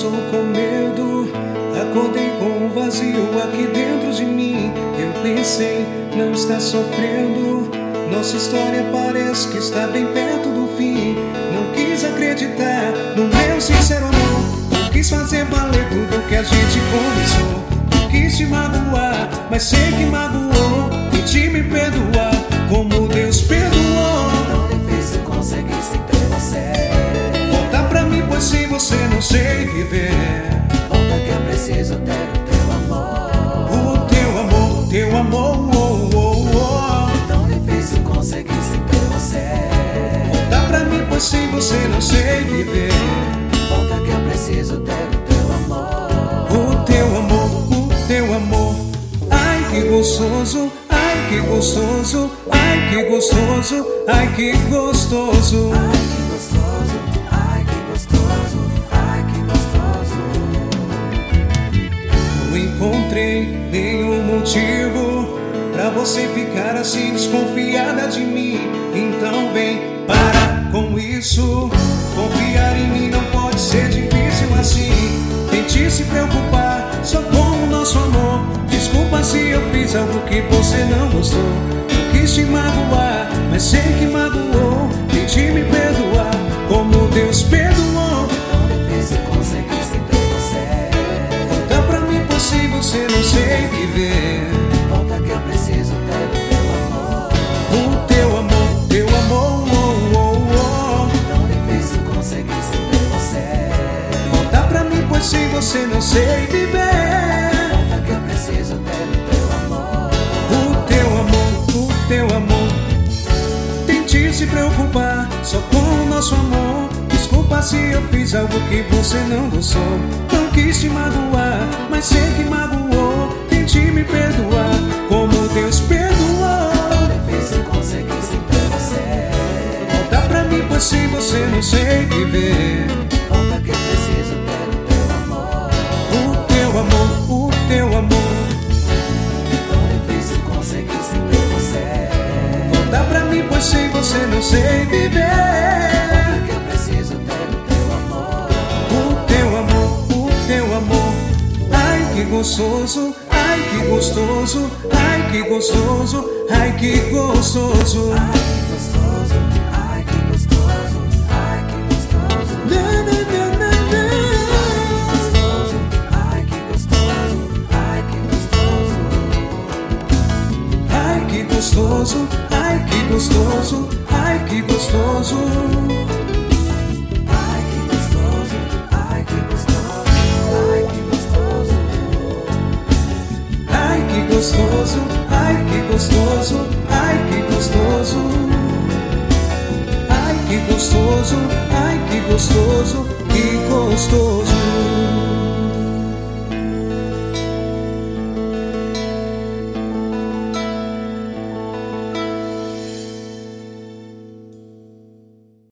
estou com medo, acordei com um vazio aqui dentro de mim. Eu pensei, não está sofrendo, nossa história parece que está bem perto do fim. Não quis acreditar no meu sincero amor, não quis fazer valer tudo que a gente começou. Não quis te magoar, mas sei que magoou. Tente me perdoar como Deus perdoou. Tão difícil conseguir sem ter você. Volta pra mim, pois sem você não sei viver. Volta que eu preciso ter o teu amor. O teu amor, oh, oh, oh. Tão difícil conseguir sem ter você. Volta pra mim, pois sem você não sei viver. Volta que eu preciso ter o teu amor. O teu amor. Ai que gostoso, ai que gostoso, ai que gostoso, ai que gostoso. Ai que gostoso, ai que gostoso, ai que gostoso. Não encontrei nenhum motivo pra você ficar assim desconfiada de mim. Então vem, para com isso. Confiar em mim não pode ser difícil assim. Tente se preocupar só com o nosso amor. Desculpa se eu fiz algo que você não gostou. Não quis te magoar, mas sei que magoou. Tente me perdoar como Deus perdoou. Tão difícil conseguir sem ter você. Volta pra mim, pois sem você não sei viver. Volta que eu preciso ter o teu amor. O teu amor, oh, oh, oh. Tão difícil conseguir sem ter você. Volta pra mim, pois sem você não sei viver. Volta que eu preciso ter o teu amor. O teu amor. Tente se preocupar só com o nosso amor. Desculpa se eu fiz algo que você não gostou. Não quis te magoar, mas sei que magoou. Tente me perdoar como Deus perdoou. Tão difícil conseguir sem ter você. Volta pra mim, pois sem você não sei viver. Volta que eu preciso ter o teu amor. O teu amor. Tão difícil conseguir sem ter você. Volta pra mim, pois sem você não sei viver. Volta que eu preciso ter o teu amor. O teu amor. Ai que gostoso, ai que gostoso, ai que gostoso, ai que gostoso. Ai que gostoso, ai que gostoso, ai que gostoso. Na, na, na, na, na. Ai que gostoso, ai que gostoso, ai que gostoso. Ai que gostoso, ai que gostoso, ai que gostoso. Ai que gostoso, ai que gostoso, ai que gostoso. Ai que gostoso, ai que gostoso, ai que gostoso, ai que gostoso, ai que gostoso, que gostoso.